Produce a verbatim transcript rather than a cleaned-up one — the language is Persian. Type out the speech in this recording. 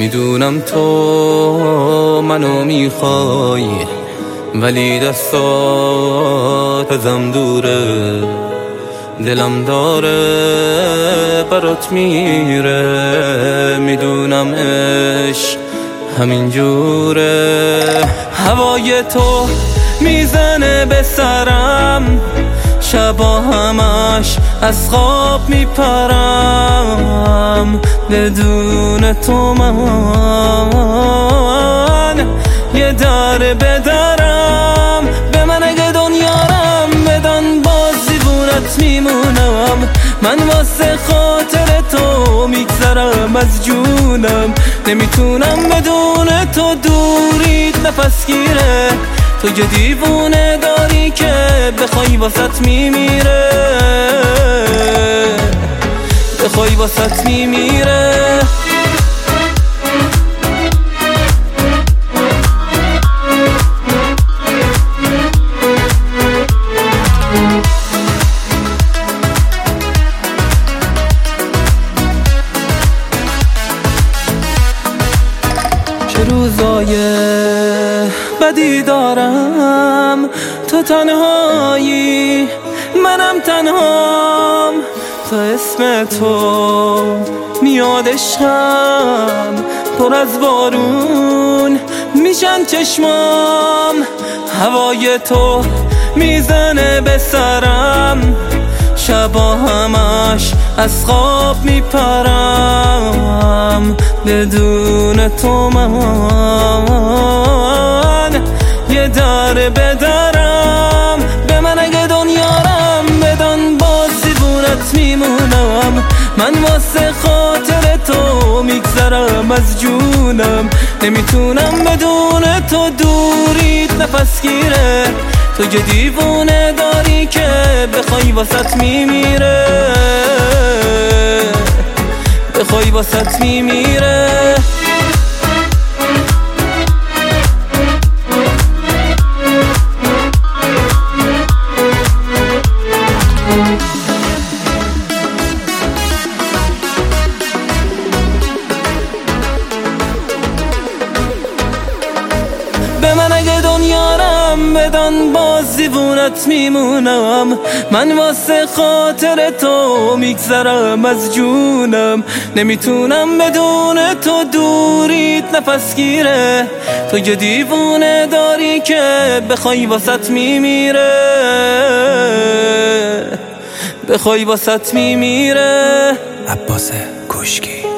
میدونم تو منو میخوای، ولی دستات ازم دوره، دلم داره برات میره. میدونم عشق همین جوره. هوای تو میزنه به سرم، شبا همش از خواب میپرم. بدون تو من یه در بدرم. به من اگه دنیارم بدن باز دیوونت میمونم. من واسه خاطر تو میگذرم از جونم. نمیتونم بدون تو دوریت نفس گیره. تو یه دیوونه داری که بخوای واسط میمیره، بخوای واسط میمیره. چه روزای بدی دارم، تو تنهایی منم تنهام. تا اسم تو میاد عشقم، پر از بارون میشن چشمام. هوای تو میزنه به سرم، شبا همش از خواب میپرم. بدون تو من یه در بدرم. به من اگه دنیارم بدن باز دیوونت میمونم. من واسه خاطر تو میگذرم از جونم. نمیتونم بدون تو دوریت نفس گیره. تو یه دیوونه داری که بخوای واسط میمیره، بخوای واسط میمیره. به من اگه دنیارم بدن باز دیوونت میمونم. من واسه خاطر تو میگذرم از جونم. نمیتونم بدون تو دوریت نفس گیره. تو یه دیوونه داری که بخوای واسط میمیره، بخوای واسط میمیره. عباس کوشکی.